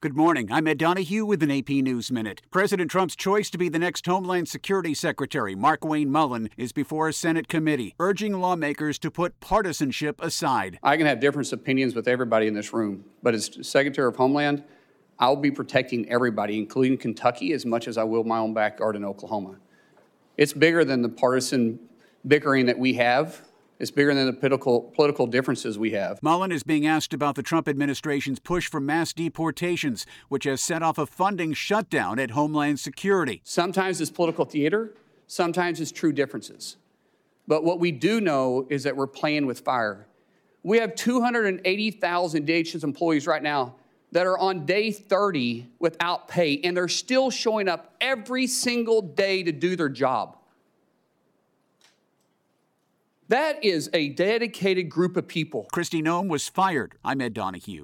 Good morning. I'm Ed Donahue with an AP News Minute. President Trump's choice to be the next Homeland Security Secretary, Markwayne Mullin, is before a Senate committee, urging lawmakers to put partisanship aside. I can have different opinions with everybody in this room, but as Secretary of Homeland, I'll be protecting everybody, including Kentucky, as much as I will my own backyard in Oklahoma. It's bigger than the partisan bickering that we have. It's bigger than the political differences we have. Mullin is being asked about the Trump administration's push for mass deportations, which has set off a funding shutdown at Homeland Security. Sometimes it's political theater, sometimes it's true differences. But what we do know is that we're playing with fire. We have 280,000 DHS employees right now that are on day 30 without pay, and they're still showing up every single day to do their job. That is a dedicated group of people. Kristi Noem was fired. I'm Ed Donahue.